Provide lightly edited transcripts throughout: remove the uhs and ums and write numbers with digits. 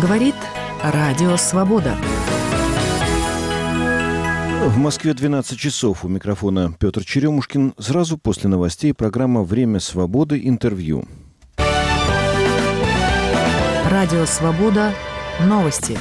Говорит Радио Свобода. В Москве 12 часов. У микрофона Петр Черемушкин. Сразу после новостей программа «Время свободы. Интервью». Радио Свобода. Новости.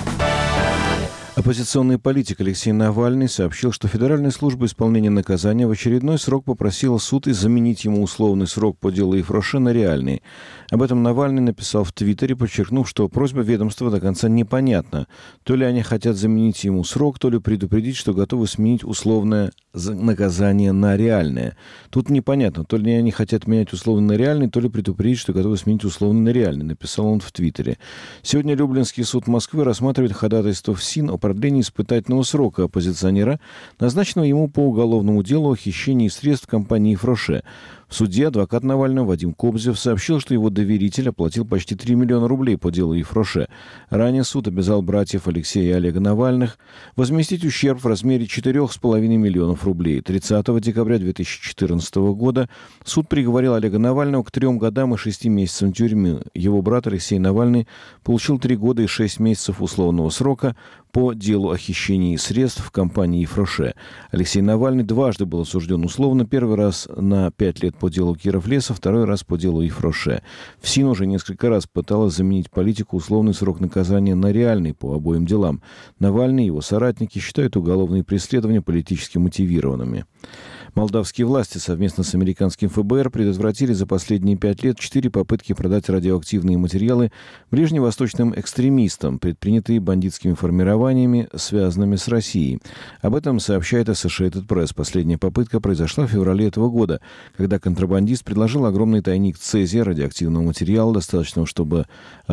Оппозиционный политик Алексей Навальный сообщил, что Федеральная служба исполнения наказания в очередной срок попросила суд заменить ему условный срок по делу Ефроше на реальный. Об этом Навальный написал в Твиттере, подчеркнув, что просьба ведомства до конца непонятна. То ли они хотят заменить ему срок, то ли предупредить, что готовы сменить условное наказание на реальное. Тут непонятно, то ли они хотят менять условно на реальный, то ли предупредить, что готовы сменить условно на реальный, написал он в Твиттере. Сегодня Люблинский суд Москвы рассматривает ходатайство ФСИН о продлении испытательного срока оппозиционера, назначенного ему по уголовному делу о хищении средств компании «Ефроше». В суде адвокат Навального Вадим Кобзев сообщил, что его доверитель оплатил почти 3 миллиона рублей по делу Ефроше. Ранее суд обязал братьев Алексея и Олега Навальных возместить ущерб в размере 4,5 миллионов рублей. 30 декабря 2014 года суд приговорил Олега Навального к 3 годам и 6 месяцам тюрьмы. Его брат Алексей Навальный получил 3 года и 6 месяцев условного срока по делу о хищении средств в компании «Ефроше». Алексей Навальный дважды был осужден условно. Первый раз на 5 лет по делу Кировлеса, второй раз по делу Ефроше. ФСИН уже несколько раз пыталась заменить политику условный срок наказания на реальный по обоим делам. Навальный и его соратники считают уголовные преследования политически мотивированными. Молдавские власти совместно с американским ФБР предотвратили за последние 5 лет 4 попытки продать радиоактивные материалы ближневосточным экстремистам, предпринятые бандитскими формированиями, связанными с Россией. Об этом сообщает Associated Press. Последняя попытка произошла в феврале этого года, когда контрабандист предложил огромный тайник цезия, радиоактивного материала, достаточного, чтобы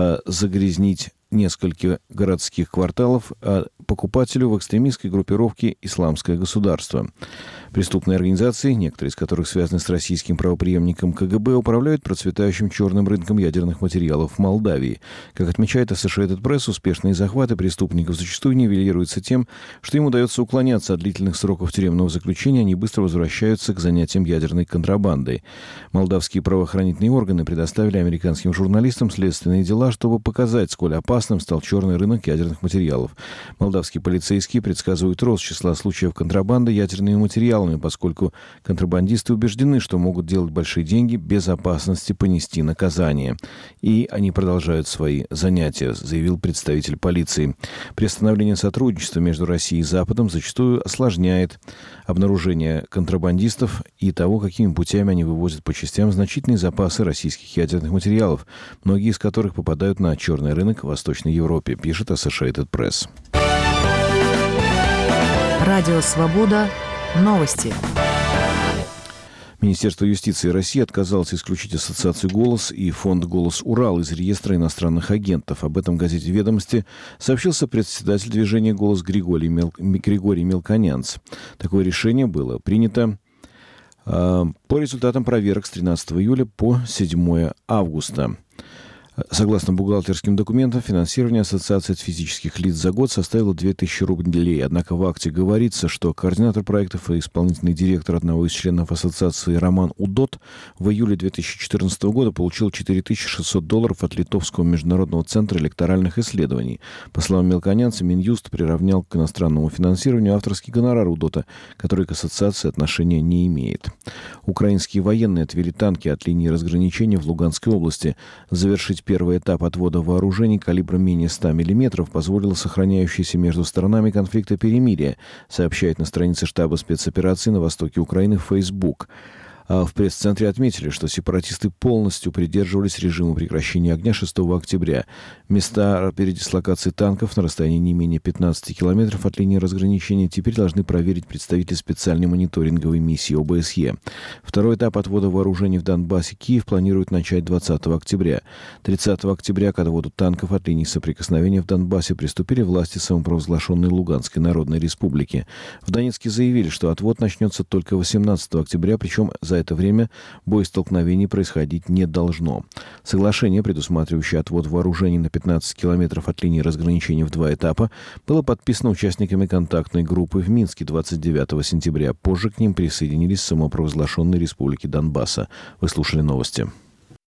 загрязнить несколько городских кварталов, покупателю в экстремистской группировке «Исламское государство». Преступные организации, некоторые из которых связаны с российским правопреемником КГБ, управляют процветающим черным рынком ядерных материалов в Молдавии. Как отмечает Associated Press, успешные захваты преступников зачастую нивелируются тем, что им удается уклоняться от длительных сроков тюремного заключения, они быстро возвращаются к занятиям ядерной контрабандой. Молдавские правоохранительные органы предоставили американским журналистам следственные дела, чтобы показать, сколь опасным стал черный рынок ядерных материалов. Молдавские полицейские предсказывают рост числа случаев контрабанды ядерными материалами, поскольку контрабандисты убеждены, что могут делать большие деньги без опасности понести наказание. И они продолжают свои занятия, заявил представитель полиции. Приостановление сотрудничества между Россией и Западом зачастую осложняет обнаружение контрабандистов и того, какими путями они вывозят по частям значительные запасы российских ядерных материалов, многие из которых попадают на черный рынок в Восточной Европе, пишет Associated Press. Радио Свобода. Новости. Министерство юстиции России отказалось исключить ассоциацию «Голос» и фонд «Голос Урал» из реестра иностранных агентов. Об этом в газете «Ведомости» сообщил сопредседатель движения «Голос» Григорий Мелконянц. Такое решение было принято по результатам проверок с 13 июля по 7 августа. Согласно бухгалтерским документам, финансирование Ассоциации физических лиц за год составило 2000 рублей. Однако в акте говорится, что координатор проектов и исполнительный директор одного из членов ассоциации Роман Удот в июле 2014 года получил $4600 от Литовского международного центра электоральных исследований. По словам Мелконянца, Минюст приравнял к иностранному финансированию авторский гонорар Удота, который к ассоциации отношения не имеет. Украинские военные отвели танки от линии разграничения в Луганской области. Завершить первый этап отвода вооружений калибром менее 100 мм позволило сохраняющееся между сторонами конфликта перемирие, сообщает на странице штаба спецопераций на востоке Украины в Facebook. В пресс-центре отметили, что сепаратисты полностью придерживались режима прекращения огня 6 октября. Места передислокации танков на расстоянии не менее 15 километров от линии разграничения теперь должны проверить представители специальной мониторинговой миссии ОБСЕ. Второй этап отвода вооружений в Донбассе Киев планирует начать 20 октября. 30 октября к отводу танков от линии соприкосновения в Донбассе приступили власти самопровозглашенной Луганской Народной Республики. В Донецке заявили, что отвод начнется только 18 октября, причем за это время боестолкновений происходить не должно. Соглашение, предусматривающее отвод вооружений на 15 километров от линии разграничения в 2 этапа, было подписано участниками контактной группы в Минске 29 сентября. Позже к ним присоединились самопровозглашенные республики Донбасса. Вы слушали новости.